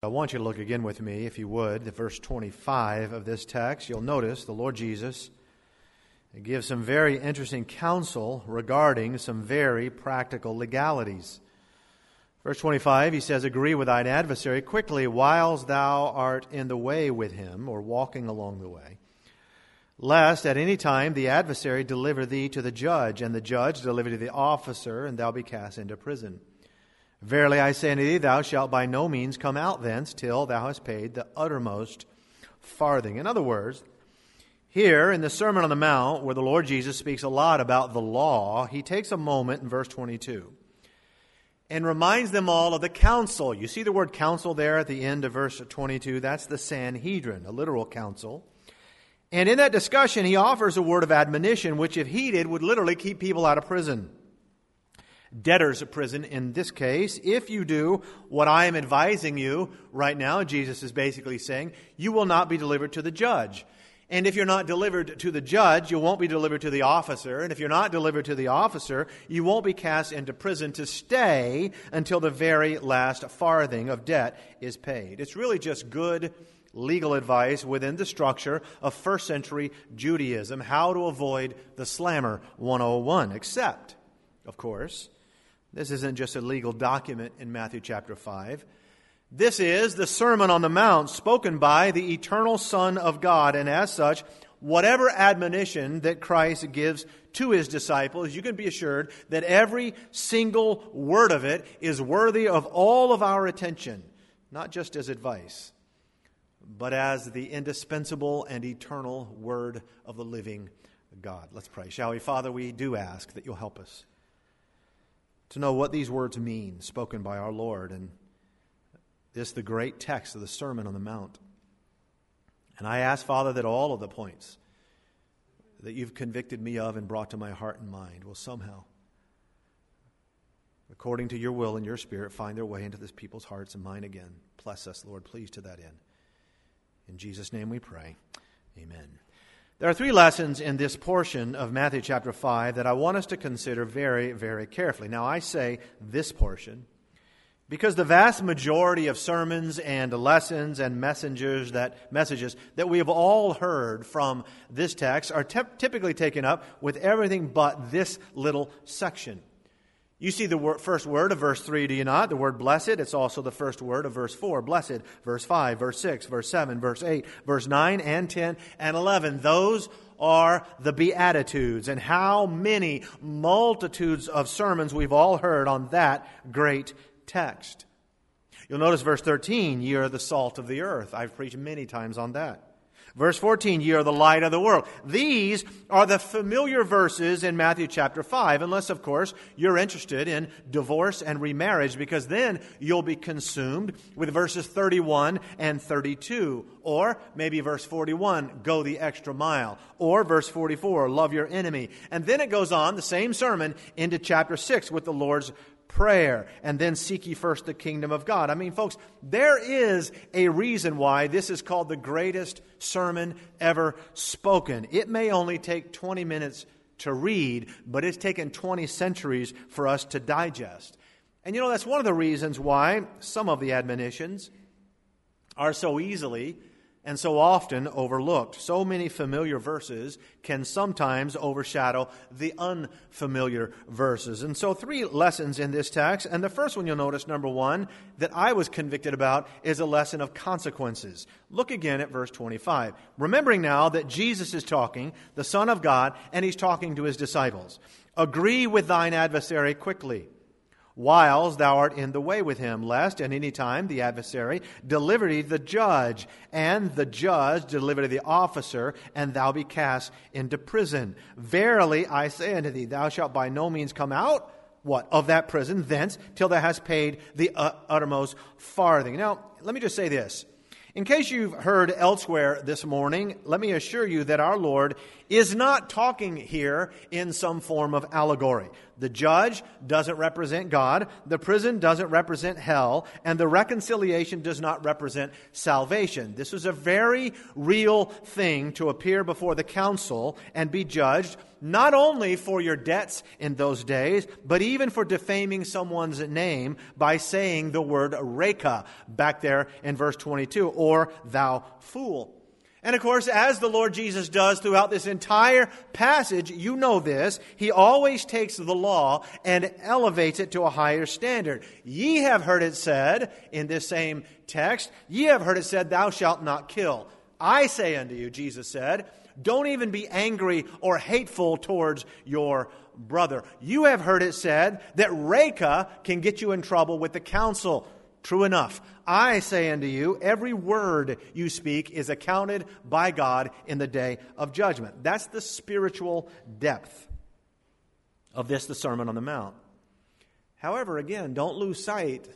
I want you to look again with me, if you would, at verse 25 of this text. You'll notice the Lord Jesus gives some very interesting counsel regarding some very practical legalities. Verse 25, he says, "Agree with thine adversary quickly, whiles thou art in the way with him," or walking along the way, "lest at any time the adversary deliver thee to the judge, and the judge deliver to the officer, and thou be cast into prison. Verily I say unto thee, thou shalt by no means come out thence till thou hast paid the uttermost farthing." In other words, here in the Sermon on the Mount, where the Lord Jesus speaks a lot about the law, he takes a moment in verse 22 and reminds them all of the council. You see the word council there at the end of verse 22. That's the Sanhedrin, a literal council. And in that discussion, he offers a word of admonition, which if heeded would literally keep people out of prison. Debtors of prison in this case. If you do what I am advising you right now, Jesus is basically saying, you will not be delivered to the judge. And if you're not delivered to the judge, you won't be delivered to the officer. And if you're not delivered to the officer, you won't be cast into prison to stay until the very last farthing of debt is paid. It's really just good legal advice within the structure of first century Judaism, how to avoid the slammer 101. Except, of course, this isn't just a legal document in Matthew chapter 5. This is the Sermon on the Mount spoken by the eternal Son of God. And as such, whatever admonition that Christ gives to his disciples, you can be assured that every single word of it is worthy of all of our attention, not just as advice, but as the indispensable and eternal Word of the living God. Let's pray, shall we? Father, we do ask that you'll help us to know what these words mean, spoken by our Lord, and this the great text of the Sermon on the Mount. And I ask, Father, that all of the points that you've convicted me of and brought to my heart and mind will somehow, according to your will and your Spirit, find their way into this people's hearts and mine again. Bless us, Lord, please, to that end. In Jesus' name we pray. Amen. There are three lessons in this portion of Matthew chapter 5 that I want us to consider very, very carefully. Now, I say this portion because the vast majority of sermons and lessons and messages that we have all heard from this text are typically taken up with everything but this little section. You see the first word of verse 3, do you not? The word blessed. It's also the first word of verse 4. Blessed. Verse 5, verse 6, verse 7, verse 8, verse 9 and 10 and 11. Those are the Beatitudes. And how many multitudes of sermons we've all heard on that great text. You'll notice verse 13, ye are the salt of the earth. I've preached many times on that. Verse 14, ye are the light of the world. These are the familiar verses in Matthew chapter 5, unless, of course, you're interested in divorce and remarriage, because then you'll be consumed with verses 31 and 32. Or maybe verse 41, go the extra mile. Or verse 44, love your enemy. And then it goes on, the same sermon, into chapter 6 with the Lord's Prayer, and then seek ye first the kingdom of God. I mean, folks, there is a reason why this is called the greatest sermon ever spoken. It may only take 20 minutes to read, but it's taken 20 centuries for us to digest. And you know, that's one of the reasons why some of the admonitions are so easily and so often overlooked. So many familiar verses can sometimes overshadow the unfamiliar verses. And so three lessons in this text. And the first one you'll notice, number one, that I was convicted about is a lesson of consequences. Look again at verse 25. Remembering now that Jesus is talking, the Son of God, and he's talking to his disciples. Agree with thine adversary quickly, whiles thou art in the way with him, lest at any time the adversary deliver thee to the judge, and the judge deliver to the officer, and thou be cast into prison. Verily I say unto thee, thou shalt by no means come out, what? Of that prison, thence, till thou hast paid the uttermost farthing. Now, let me just say this. In case you've heard elsewhere this morning, let me assure you that our Lord is not talking here in some form of allegory. The judge doesn't represent God, the prison doesn't represent hell, and the reconciliation does not represent salvation. This was a very real thing to appear before the council and be judged not only for your debts in those days, but even for defaming someone's name by saying the word reka back there in verse 22, or thou fool. And of course, as the Lord Jesus does throughout this entire passage, you know this, he always takes the law and elevates it to a higher standard. Ye have heard it said, in this same text, ye have heard it said, thou shalt not kill. I say unto you, Jesus said, don't even be angry or hateful towards your brother. You have heard it said that reka can get you in trouble with the council. True enough. I say unto you, every word you speak is accounted by God in the day of judgment. That's the spiritual depth of this, the Sermon on the Mount. However, again, don't lose sight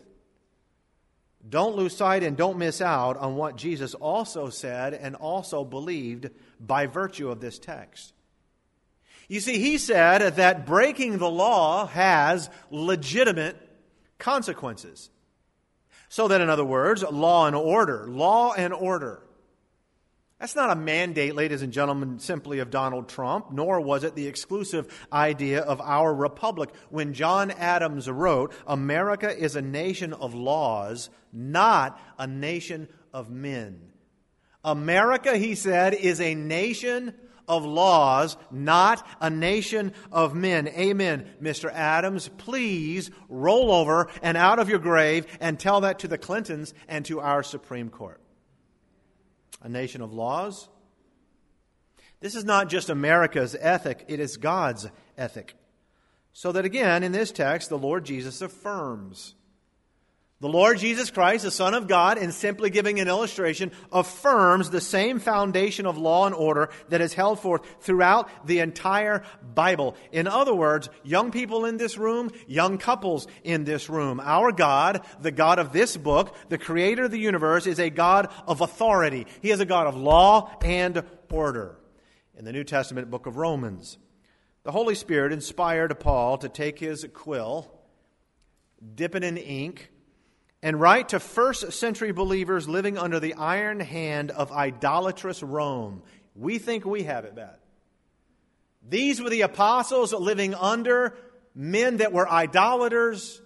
and don't miss out on what Jesus also said and also believed by virtue of this text. You see, he said that breaking the law has legitimate consequences. So that, in other words, law and order. That's not a mandate, ladies and gentlemen, simply of Donald Trump, nor was it the exclusive idea of our republic. When John Adams wrote, America is a nation of laws, not a nation of men. America, he said, is a nation of laws, not a nation of men. Amen. Mr. Adams, please roll over and out of your grave and tell that to the Clintons and to our Supreme Court. A nation of laws? This is not just America's ethic, it is God's ethic. So that again, in this text, the Lord Jesus affirms. The Lord Jesus Christ, the Son of God, in simply giving an illustration, affirms the same foundation of law and order that is held forth throughout the entire Bible. In other words, young people in this room, young couples in this room, our God, the God of this book, the creator of the universe, is a God of authority. He is a God of law and order. In the New Testament book of Romans, the Holy Spirit inspired Paul to take his quill, dip it in ink, and write to first century believers living under the iron hand of idolatrous Rome. We think we have it bad. These were the apostles living under men that were idolaters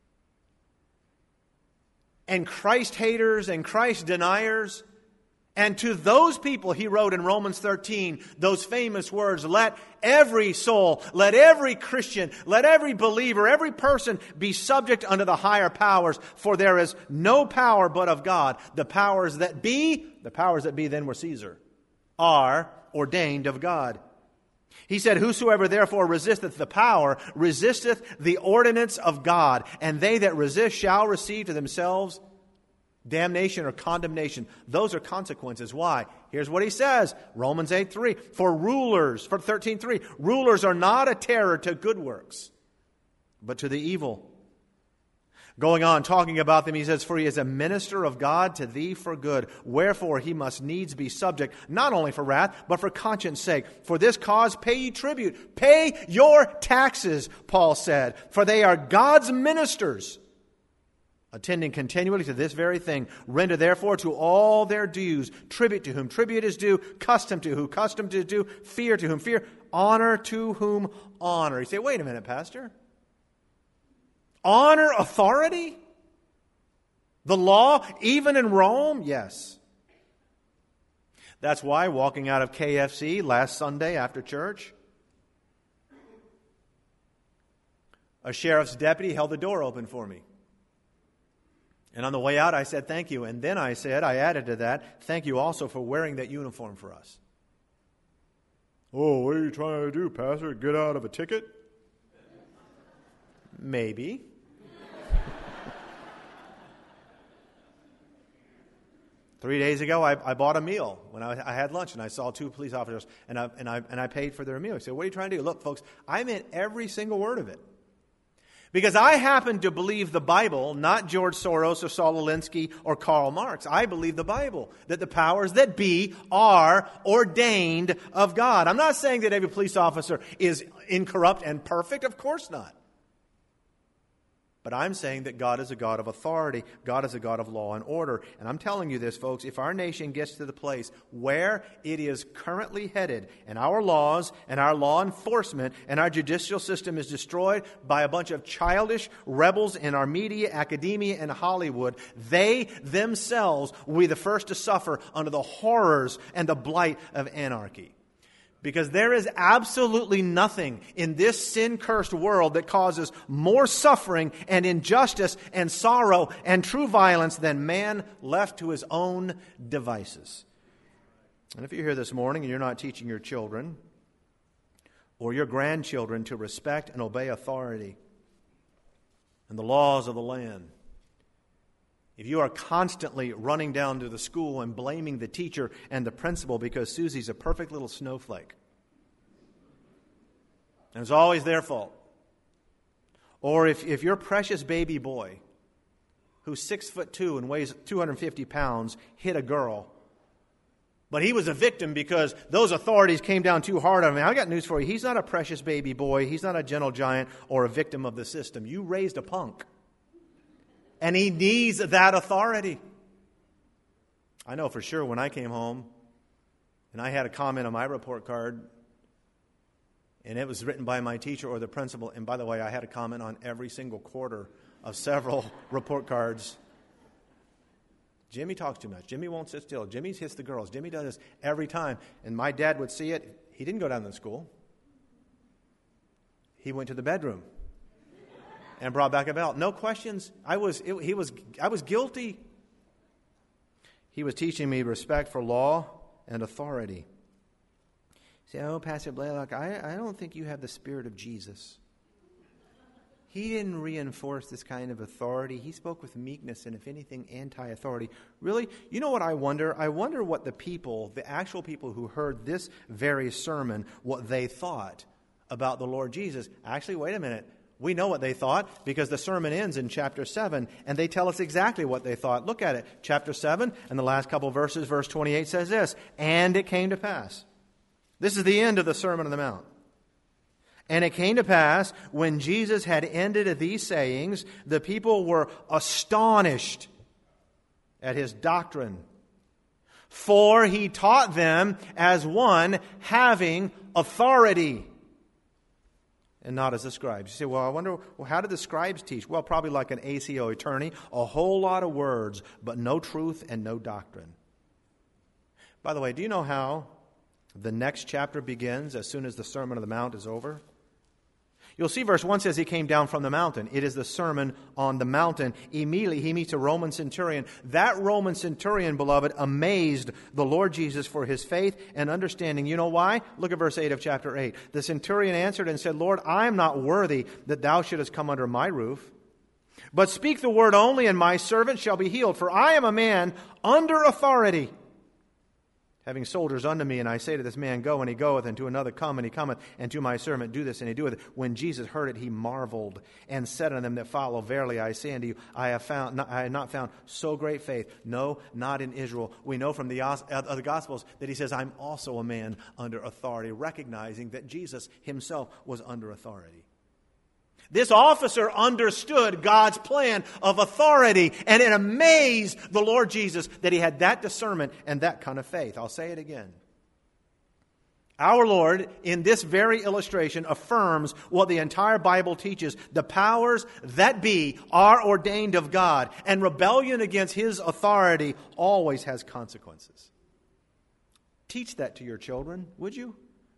and Christ haters and Christ deniers. And to those people, he wrote in Romans 13, those famous words, let every soul, let every Christian, let every believer, every person be subject unto the higher powers, for there is no power but of God. The powers that be then were Caesar, are ordained of God. He said, whosoever therefore resisteth the power, resisteth the ordinance of God, and they that resist shall receive to themselves damnation or condemnation. Those are consequences. Why? Here's what he says. Romans 8:3. For 13:3. Rulers are not a terror to good works, but to the evil. Going on, talking about them, he says, for he is a minister of God to thee for good. Wherefore he must needs be subject, not only for wrath, but for conscience sake. For this cause pay ye tribute. Pay your taxes, Paul said, for they are God's ministers, attending continually to this very thing. Render therefore to all their dues, tribute to whom tribute is due, custom to whom custom is due, fear to whom fear, honor to whom honor. You say, wait a minute, Pastor. Honor authority? The law, even in Rome? Yes. That's why walking out of KFC last Sunday after church, a sheriff's deputy held the door open for me. And on the way out, I said, thank you. And then I added to that, thank you also for wearing that uniform for us. Oh, what are you trying to do, Pastor? Get out of a ticket? Maybe. Three days ago, I bought a meal when I had lunch, and I saw two police officers, and I paid for their meal. I said, what are you trying to do? Look, folks, I meant every single word of it. Because I happen to believe the Bible, not George Soros or Saul Alinsky or Karl Marx. I believe the Bible, that the powers that be are ordained of God. I'm not saying that every police officer is incorrupt and perfect. Of course not. But I'm saying that God is a God of authority. God is a God of law and order. And I'm telling you this, folks, if our nation gets to the place where it is currently headed, and our laws and our law enforcement and our judicial system is destroyed by a bunch of childish rebels in our media, academia, and Hollywood, they themselves will be the first to suffer under the horrors and the blight of anarchy. Because there is absolutely nothing in this sin-cursed world that causes more suffering and injustice and sorrow and true violence than man left to his own devices. And if you're here this morning and you're not teaching your children or your grandchildren to respect and obey authority and the laws of the land, if you are constantly running down to the school and blaming the teacher and the principal because Susie's a perfect little snowflake, and it's always their fault, or if your precious baby boy, who's 6'2" and weighs 250 pounds, hit a girl, but he was a victim because those authorities came down too hard on him, I got news for you. He's not a precious baby boy. He's not a gentle giant or a victim of the system. You raised a punk. And he needs that authority. I know for sure when I came home and I had a comment on my report card and it was written by my teacher or the principal, and by the way, I had a comment on every single quarter of several report cards. Jimmy talks too much. Jimmy won't sit still. Jimmy hits the girls. Jimmy does this every time. And my dad would see it. He didn't go down to the school. He went to the bedroom and brought back a belt. No questions. I was guilty. He was teaching me respect for law and authority. Say, oh, Pastor Blaylock, I don't think you have the spirit of Jesus. He didn't reinforce this kind of authority. He spoke with meekness and, if anything, anti-authority. Really? You know what I wonder? I wonder what the actual people who heard this very sermon, what they thought about the Lord Jesus. Actually, wait a minute. We know what they thought because the sermon ends in chapter 7, and they tell us exactly what they thought. Look at it. Chapter 7, and the last couple of verses, verse 28 says this, and it came to pass. This is the end of the Sermon on the Mount. And it came to pass, when Jesus had ended these sayings, the people were astonished at his doctrine. For he taught them as one having authority, and not as the scribes. You say, well, I wonder, how did the scribes teach? Well, probably like an ACO attorney, a whole lot of words, but no truth and no doctrine. By the way, do you know how the next chapter begins as soon as the Sermon on the Mount is over? You'll see verse 1 says he came down from the mountain. It is the Sermon on the Mountain. Immediately he meets a Roman centurion. That Roman centurion, beloved, amazed the Lord Jesus for his faith and understanding. You know why? Look at verse 8 of chapter 8. The centurion answered and said, Lord, I am not worthy that thou shouldest come under my roof. But speak the word only, and my servant shall be healed. For I am a man under authority, having soldiers unto me, and I say to this man, go, and he goeth, and to another, come, and he cometh, and to my servant, do this, and he doeth. When Jesus heard it, he marveled, and said unto them that follow, verily I say unto you, I have not found so great faith, no, not in Israel. We know from the other Gospels that he says, I'm also a man under authority, recognizing that Jesus himself was under authority. This officer understood God's plan of authority, and it amazed the Lord Jesus that he had that discernment and that kind of faith. I'll say it again. Our Lord, in this very illustration, affirms what the entire Bible teaches. The powers that be are ordained of God, and rebellion against his authority always has consequences. Teach that to your children, would you?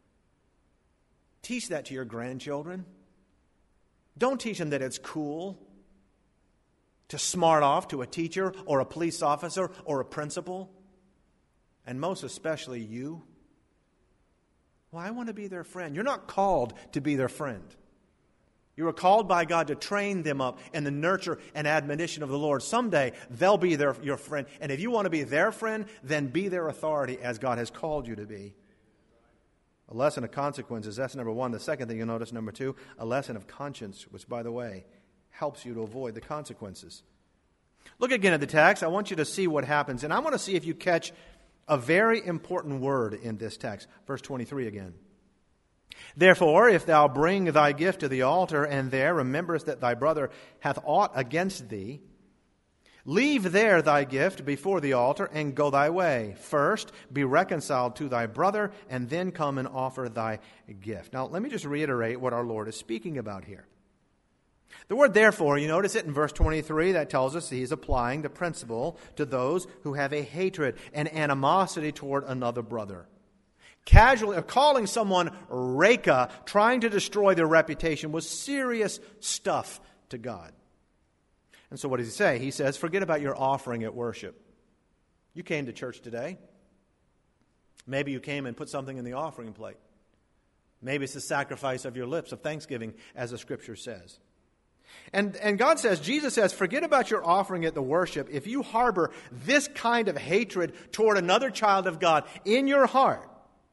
Teach that to your grandchildren. Don't teach them that it's cool to smart off to a teacher or a police officer or a principal. And most especially you. Well, I want to be their friend. You're not called to be their friend. You are called by God to train them up in the nurture and admonition of the Lord. Someday they'll be your friend. And if you want to be their friend, then be their authority as God has called you to be. A lesson of consequences, that's number one. The second thing you'll notice, number two, a lesson of conscience, which, by the way, helps you to avoid the consequences. Look again at the text. I want you to see what happens. And I want to see if you catch a very important word in this text. Verse 23 again. Therefore, if thou bring thy gift to the altar, and there rememberest that thy brother hath aught against thee, leave there thy gift before the altar, and go thy way. First, be reconciled to thy brother, and then come and offer thy gift. Now, let me just reiterate what our Lord is speaking about here. The word therefore, you notice it in verse 23, that tells us he's applying the principle to those who have a hatred and animosity toward another brother. Casually, or calling someone Reka, trying to destroy their reputation, was serious stuff to God. And so what does he say? He says, forget about your offering at worship. You came to church today. Maybe you came and put something in the offering plate. Maybe it's the sacrifice of your lips of thanksgiving, as the Scripture says. And God says, Jesus says, forget about your offering at the worship. If you harbor this kind of hatred toward another child of God in your heart,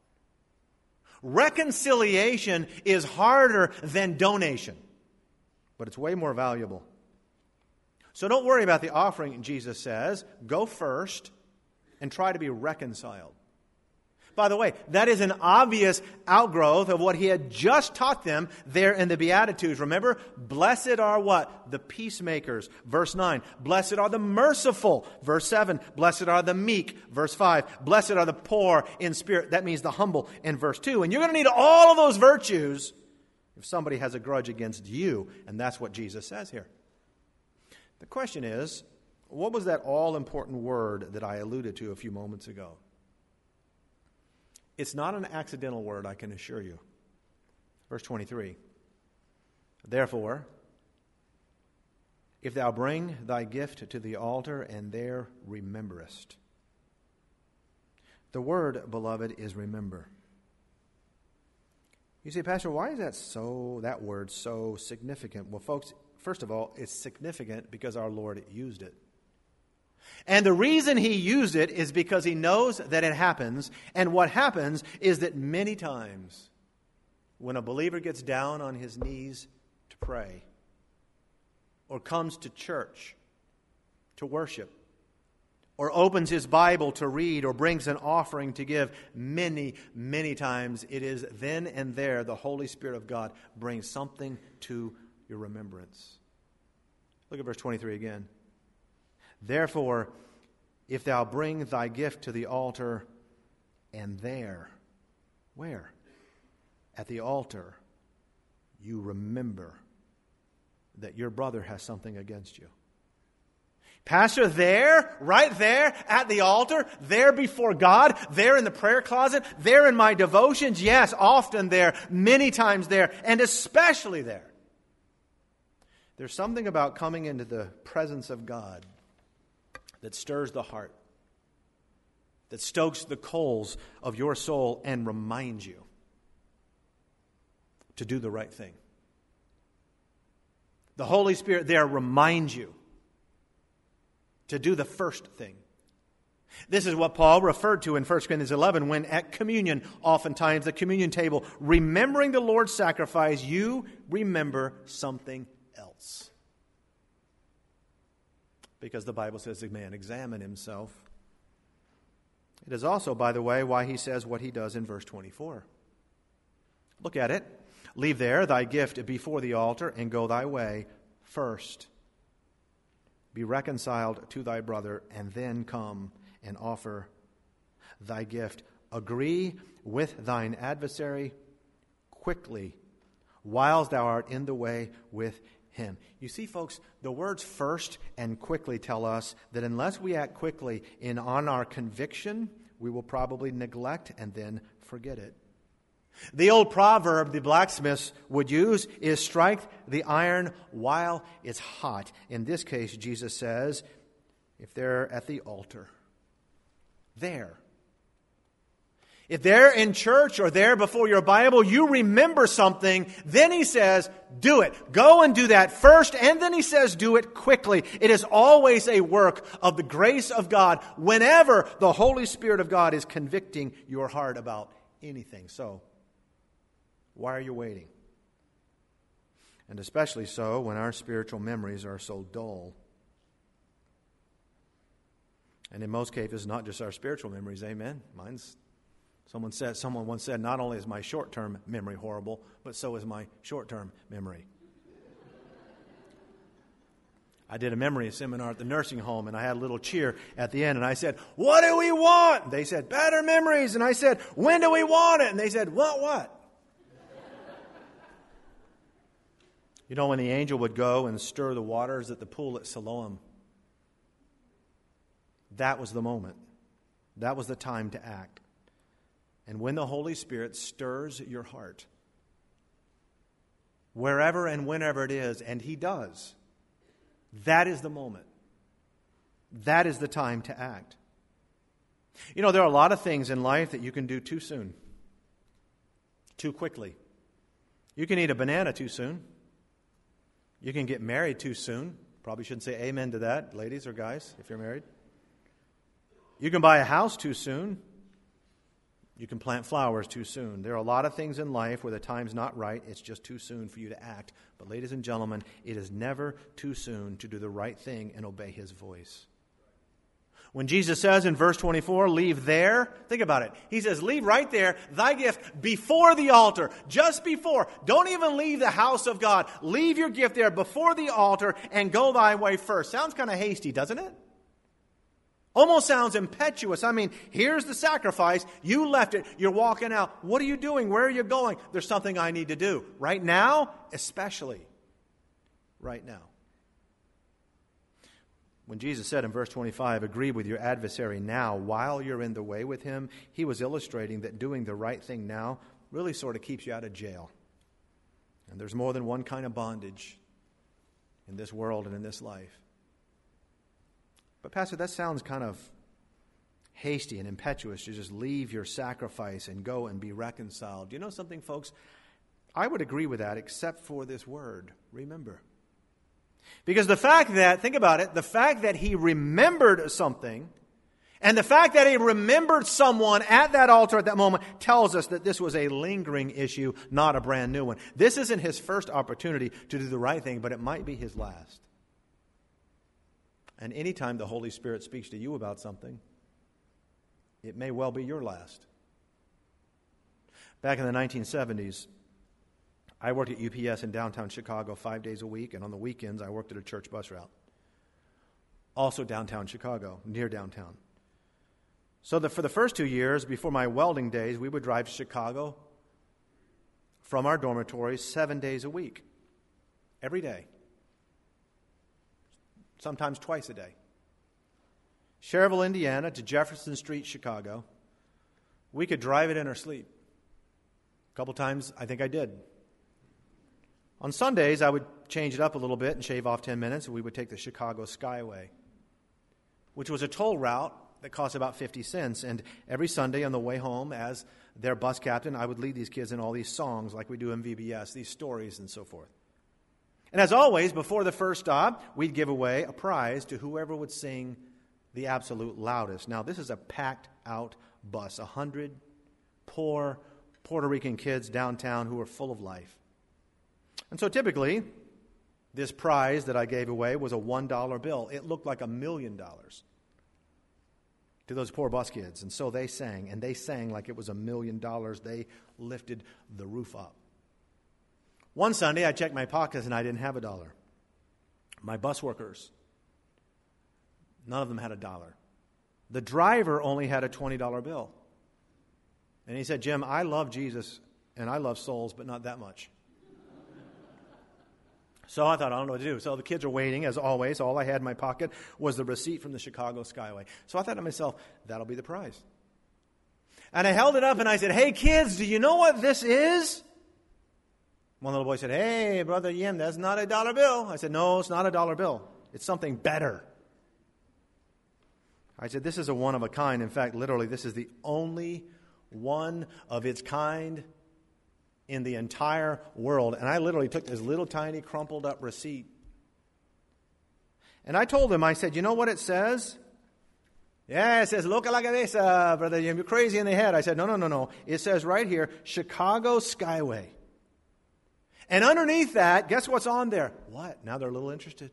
reconciliation is harder than donation, but it's way more valuable. So don't worry about the offering, Jesus says. Go first and try to be reconciled. By the way, that is an obvious outgrowth of what he had just taught them there in the Beatitudes. Remember, blessed are what? The peacemakers. Verse 9. Blessed are the merciful. Verse 7. Blessed are the meek. Verse 5. Blessed are the poor in spirit. That means the humble in verse 2. And you're going to need all of those virtues if somebody has a grudge against you. And that's what Jesus says here. The question is, what was that all-important word that I alluded to a few moments ago? It's not an accidental word, I can assure you. Verse 23. Therefore, if thou bring thy gift to the altar, and there rememberest. The word, beloved, is remember. You say, Pastor, why is that word so significant? Well, folks, first of all, it's significant because our Lord used it. And the reason he used it is because he knows that it happens. And what happens is that many times when a believer gets down on his knees to pray, or comes to church to worship, or opens his Bible to read, or brings an offering to give, many, many times it is then and there the Holy Spirit of God brings something to your remembrance. Look at verse 23 again. Therefore, if thou bring thy gift to the altar, and there, where? At the altar, you remember that your brother has something against you. Pastor, there, right there, at the altar, there before God, there in the prayer closet, there in my devotions, yes, often there, many times there, and especially there. There's something about coming into the presence of God that stirs the heart, that stokes the coals of your soul and reminds you to do the right thing. The Holy Spirit there reminds you to do the first thing. This is what Paul referred to in 1 Corinthians 11 when at communion, oftentimes the communion table, remembering the Lord's sacrifice, you remember something else. Because the Bible says a man examine himself. It is also, by the way, why he says what he does in verse 24. Look at it. Leave there thy gift before the altar, and go thy way first. Be reconciled to thy brother, and then come and offer thy gift. Agree with thine adversary quickly, whiles thou art in the way with him. You see, folks, the words first and quickly tell us that unless we act quickly on our conviction, we will probably neglect and then forget it. The old proverb the blacksmiths would use is strike the iron while it's hot. In this case, Jesus says, if they're at the altar, there. If they're in church or there before your Bible, you remember something, then he says, do it. Go and do that first, and then he says, do it quickly. It is always a work of the grace of God whenever the Holy Spirit of God is convicting your heart about anything. So, why are you waiting? And especially so when our spiritual memories are so dull. And in most cases, not just our spiritual memories, amen. Mine's Someone once said, not only is my short-term memory horrible, but so is my short-term memory. I did a memory seminar at the nursing home, and I had a little cheer at the end, and I said, what do we want? And they said, better memories. And I said, when do we want it? And they said, what? You know, when the angel would go and stir the waters at the pool at Siloam, that was the moment. That was the time to act. And when the Holy Spirit stirs your heart, wherever and whenever it is, and He does, that is the moment. That is the time to act. You know, there are a lot of things in life that you can do too soon, too quickly. You can eat a banana too soon. You can get married too soon. Probably shouldn't say amen to that, ladies or guys, if you're married. You can buy a house too soon. You can plant flowers too soon. There are a lot of things in life where the time's not right. It's just too soon for you to act. But ladies and gentlemen, it is never too soon to do the right thing and obey His voice. When Jesus says in verse 24, leave there, think about it. He says, leave right there thy gift before the altar, just before. Don't even leave the house of God. Leave your gift there before the altar and go thy way first. Sounds kind of hasty, doesn't it? Almost sounds impetuous. I mean, here's the sacrifice. You left it. You're walking out. What are you doing? Where are you going? There's something I need to do. Right now, especially right now. When Jesus said in verse 25, agree with your adversary now while you're in the way with him, He was illustrating that doing the right thing now really sort of keeps you out of jail. And there's more than one kind of bondage in this world and in this life. But Pastor, that sounds kind of hasty and impetuous to just leave your sacrifice and go and be reconciled. You know something, folks? I would agree with that except for this word, remember. Because the fact that, think about it, the fact that he remembered something and the fact that he remembered someone at that altar at that moment tells us that this was a lingering issue, not a brand new one. This isn't his first opportunity to do the right thing, but it might be his last. And anytime the Holy Spirit speaks to you about something, it may well be your last. Back in the 1970s, I worked at UPS in downtown Chicago 5 days a week, and on the weekends I worked at a church bus route. Also downtown Chicago, near downtown. So for the first 2 years, before my welding days, we would drive to Chicago from our dormitories 7 days a week, every day. Sometimes twice a day. Cherville, Indiana to Jefferson Street, Chicago. We could drive it in our sleep. A couple times, I think I did. On Sundays, I would change it up a little bit and shave off 10 minutes, and we would take the Chicago Skyway, which was a toll route that cost about 50 cents. And every Sunday on the way home, as their bus captain, I would lead these kids in all these songs like we do in VBS, these stories and so forth. And as always, before the first stop, we'd give away a prize to whoever would sing the absolute loudest. Now, this is a packed-out bus, 100 poor Puerto Rican kids downtown who are full of life. And so typically, this prize that I gave away was a $1 bill. It looked like $1 million to those poor bus kids. And so they sang, and they sang like it was $1 million. They lifted the roof up. One Sunday, I checked my pockets, and I didn't have $1. My bus workers, none of them had $1. The driver only had a $20 bill. And he said, Jim, I love Jesus, and I love souls, but not that much. So I thought, I don't know what to do. So the kids are waiting, as always. All I had in my pocket was the receipt from the Chicago Skyway. So I thought to myself, that'll be the prize. And I held it up and I said, hey, kids, do you know what this is? One little boy said, hey, Brother Yim, that's not a $1 bill. I said, no, it's not a $1 bill. It's something better. I said, this is a one of a kind. In fact, literally, this is the only one of its kind in the entire world. And I literally took this little tiny crumpled up receipt. And I told him, I said, you know what it says? Yeah, it says, loca la cabeza, Brother Yim, you're crazy in the head. I said, no. It says right here, Chicago Skyway. And underneath that, guess what's on there? What? Now they're a little interested.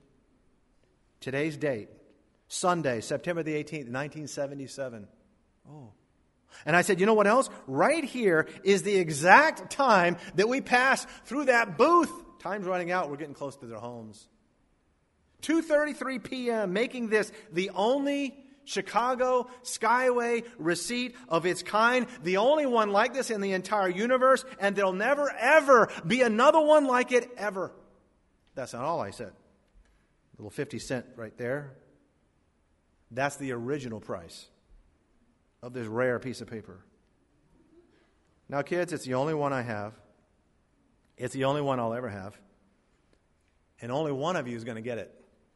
Today's date, Sunday, September the 18th, 1977. Oh, And I said, you know what else? Right here is the exact time that we passed through that booth. Time's running out. We're getting close to their homes. 2:33 p.m., making this the only Chicago Skyway receipt of its kind, the only one like this in the entire universe, and there'll never, ever be another one like it, ever. That's not all I said. Little 50 cent right there. That's the original price of this rare piece of paper. Now, kids, it's the only one I have. It's the only one I'll ever have. And only one of you is going to get it.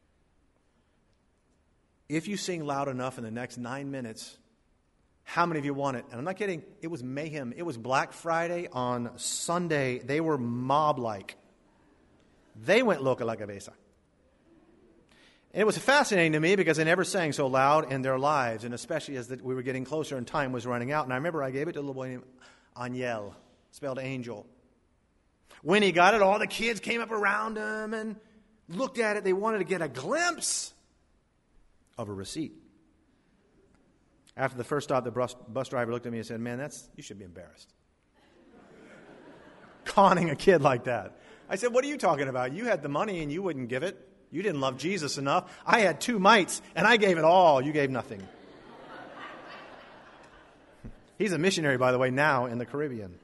If you sing loud enough in the next 9 minutes, how many of you want it? And I'm not kidding. It was mayhem. It was Black Friday on Sunday. They were mob-like. They went loca la cabeza. And it was fascinating to me because they never sang so loud in their lives, and especially as we were getting closer and time was running out. And I remember I gave it to a little boy named Aniel, spelled angel. When he got it, all the kids came up around him and looked at it. They wanted to get a glimpse of a receipt. After the first stop, the bus driver looked at me and said, man, you should be embarrassed. Conning a kid like that. I said, what are you talking about? You had the money and you wouldn't give it. You didn't love Jesus enough. I had 2 mites and I gave it all. You gave nothing. He's a missionary, by the way, now in the Caribbean.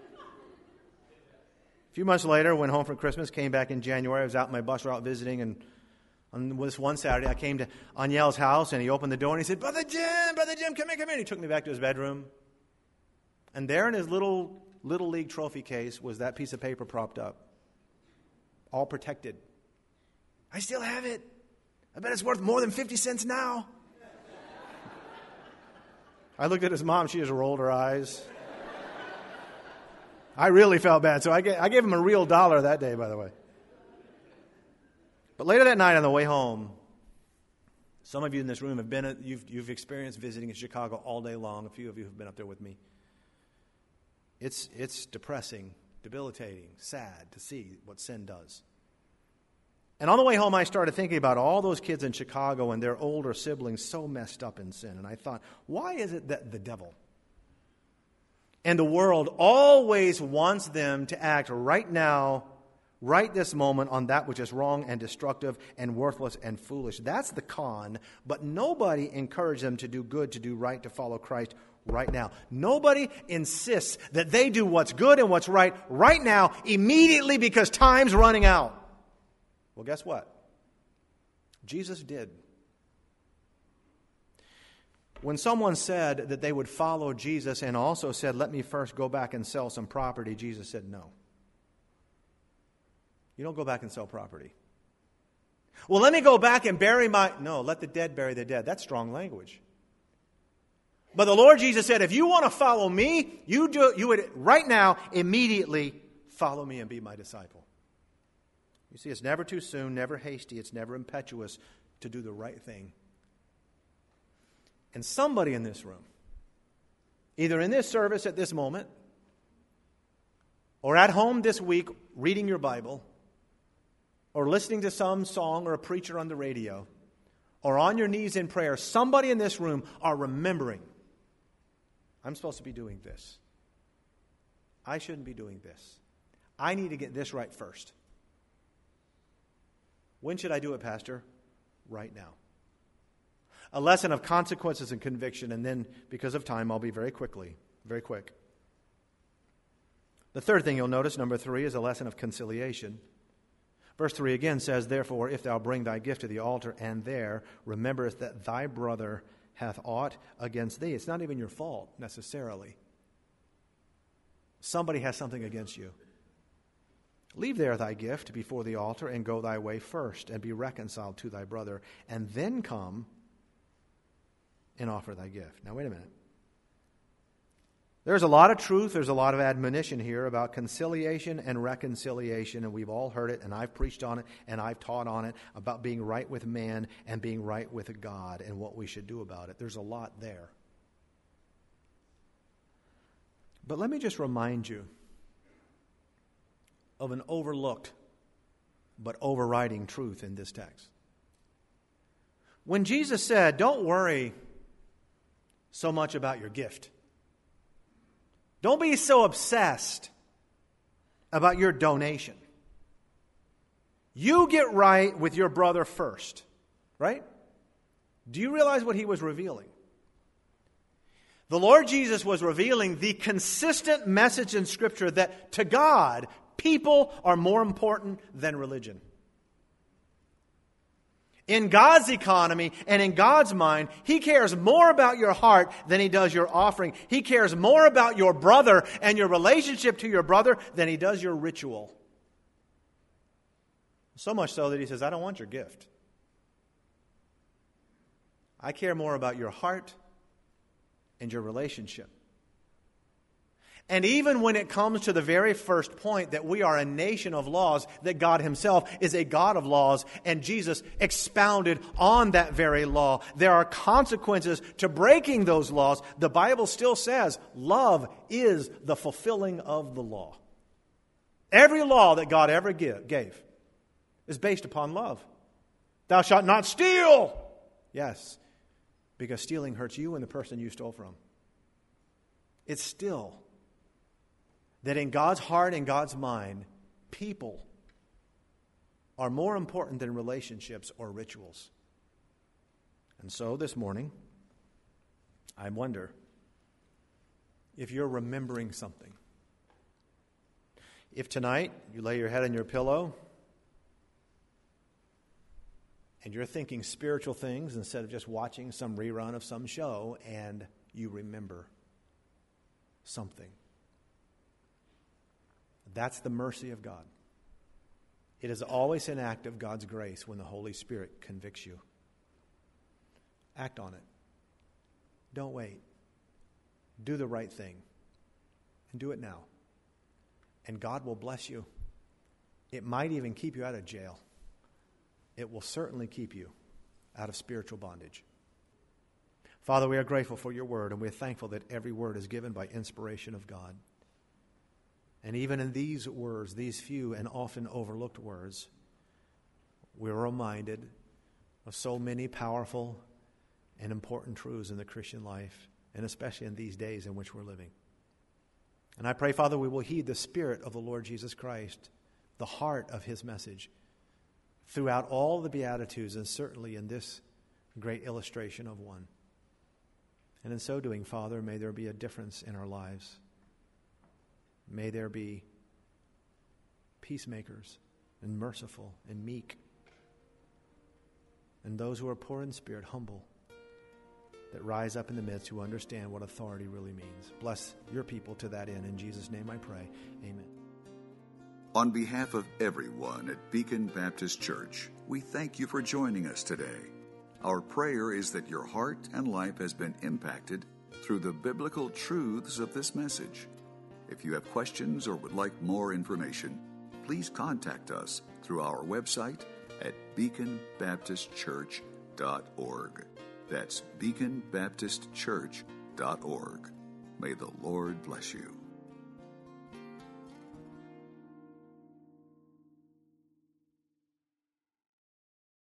A few months later, went home for Christmas, came back in January. I was out my bus route visiting, and on this one Saturday, I came to Aniel's house, and he opened the door, and he said, Brother Jim, come in. He took me back to his bedroom. And there in his little league trophy case was that piece of paper propped up, all protected. I still have it. I bet it's worth more than 50 cents now. I looked at his mom. She just rolled her eyes. I really felt bad, so I gave him a real $1 that day, by the way. But later that night on the way home, some of you in this room have you've experienced visiting in Chicago all day long. A few of you have been up there with me. It's depressing, debilitating, sad to see what sin does. And on the way home, I started thinking about all those kids in Chicago and their older siblings so messed up in sin. And I thought, why is it that the devil and the world always wants them to act right now, right this moment, on that which is wrong and destructive and worthless and foolish? That's the con. But nobody encouraged them to do good, to do right, to follow Christ right now. Nobody insists that they do what's good and what's right now, immediately, because time's running out. Well, guess what? Jesus did. When someone said that they would follow Jesus and also said, let me first go back and sell some property, Jesus said, no. You don't go back and sell property. Well, let me go back and No, let the dead bury the dead. That's strong language. But the Lord Jesus said, if you want to follow me, you would right now, immediately follow me and be my disciple. You see, it's never too soon, never hasty, it's never impetuous to do the right thing. And somebody in this room, either in this service at this moment, or at home this week reading your Bible, or listening to some song or a preacher on the radio, or on your knees in prayer, somebody in this room are remembering, I'm supposed to be doing this. I shouldn't be doing this. I need to get this right first. When should I do it, Pastor? Right now. A lesson of consequences and conviction, and then, because of time, I'll be very quick. The third thing you'll notice, number 3, is a lesson of conciliation. Verse 3 again says, therefore, if thou bring thy gift to the altar, and there rememberest that thy brother hath aught against thee. It's not even your fault, necessarily. Somebody has something against you. Leave there thy gift before the altar, and go thy way first, and be reconciled to thy brother, and then come and offer thy gift. Now, wait a minute. There's a lot of truth, there's a lot of admonition here about conciliation and reconciliation, and we've all heard it, and I've preached on it, and I've taught on it, about being right with man and being right with God and what we should do about it. There's a lot there. But let me just remind you of an overlooked but overriding truth in this text. When Jesus said, don't worry so much about your gift, Don't be so obsessed about your donation. You get right with your brother first, right? Do you realize what he was revealing? The Lord Jesus was revealing the consistent message in Scripture that to God, people are more important than religion. In God's economy and in God's mind, He cares more about your heart than He does your offering. He cares more about your brother and your relationship to your brother than He does your ritual. So much so that He says, I don't want your gift. I care more about your heart and your relationship. And even when it comes to the very first point that we are a nation of laws, that God Himself is a God of laws, and Jesus expounded on that very law, there are consequences to breaking those laws. The Bible still says love is the fulfilling of the law. Every law that God ever gave is based upon love. Thou shalt not steal. Yes, because stealing hurts you and the person you stole from. It's still that in God's heart and God's mind, people are more important than relationships or rituals. And so this morning, I wonder if you're remembering something. If tonight you lay your head on your pillow and you're thinking spiritual things instead of just watching some rerun of some show, and you remember something. That's the mercy of God. It is always an act of God's grace when the Holy Spirit convicts you. Act on it. Don't wait. Do the right thing. And do it now. And God will bless you. It might even keep you out of jail. It will certainly keep you out of spiritual bondage. Father, we are grateful for your word, and we're thankful that every word is given by inspiration of God. And even in these words, these few and often overlooked words, we're reminded of so many powerful and important truths in the Christian life, and especially in these days in which we're living. And I pray, Father, we will heed the Spirit of the Lord Jesus Christ, the heart of His message, throughout all the Beatitudes, and certainly in this great illustration of one. And in so doing, Father, may there be a difference in our lives. May there be peacemakers and merciful and meek, and those who are poor in spirit, humble, that rise up in the midst who understand what authority really means. Bless your people to that end. In Jesus' name I pray. Amen. On behalf of everyone at Beacon Baptist Church, we thank you for joining us today. Our prayer is that your heart and life has been impacted through the biblical truths of this message. If you have questions or would like more information, please contact us through our website at beaconbaptistchurch.org. That's beaconbaptistchurch.org. May the Lord bless you.